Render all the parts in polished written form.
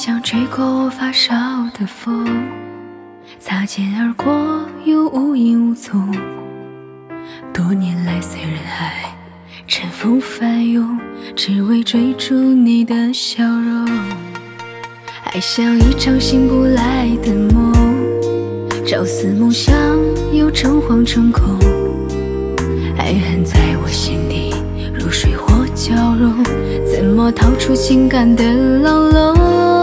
像吹过我发梢的风，擦肩而过又无影无踪。多年来虽人海，尘封翻涌，只为追逐你的笑容。爱像一场醒不来的梦，朝思暮想又诚惶诚恐。爱恨在我心底如水火交融，怎么逃出情感的牢笼？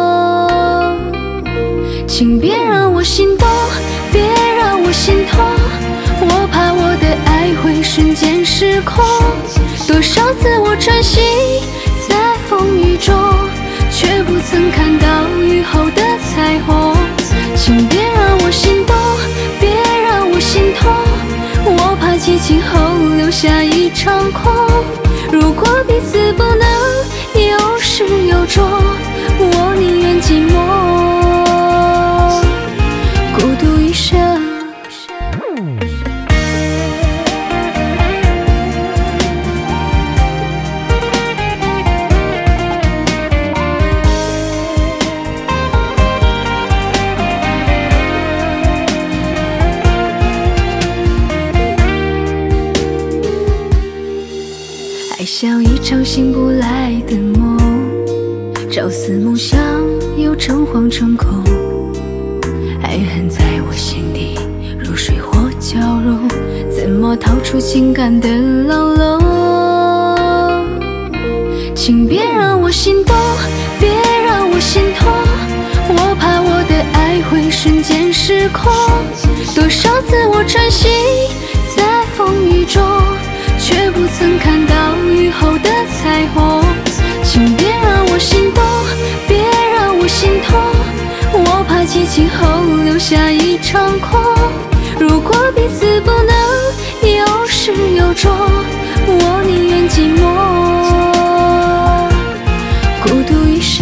请别让我心动，别让我心痛，我怕我的爱会瞬间失控。多少次我穿行在风雨中，却不曾看到雨后的彩虹。请别让我心动，别让我心痛，我怕激情后留下一场空。如果彼此不能有始有终，我宁愿寂寞，孤独一生。爱像一场醒不来的梦，朝思暮想又诚惶诚恐。爱恨在我心底如水火交融，怎么逃出情感的牢笼？请别让我心动，别让我心痛，我怕我的爱会瞬间失控。多少次我穿行在风雨中，却不曾看到雨后的彩虹。请别让我心动，别让我心痛，我怕激情后留下一场空。如果彼此不能有始有终，我宁愿寂寞，孤独一生。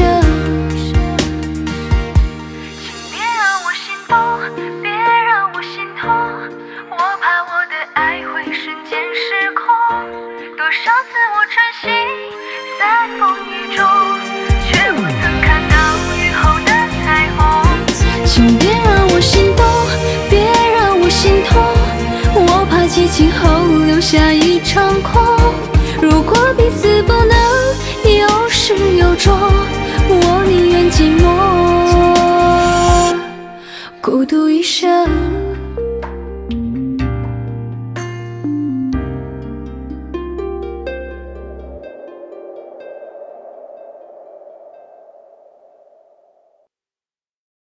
请别让我心动，别让我心痛，我怕我的爱会瞬间失控。多少次我穿行在风雨中，却不曾看到雨后的彩虹。请别让我心动，别让我心痛，我怕激情后留下一场空。如果彼此不能有始有终，我宁愿寂寞，孤独一生。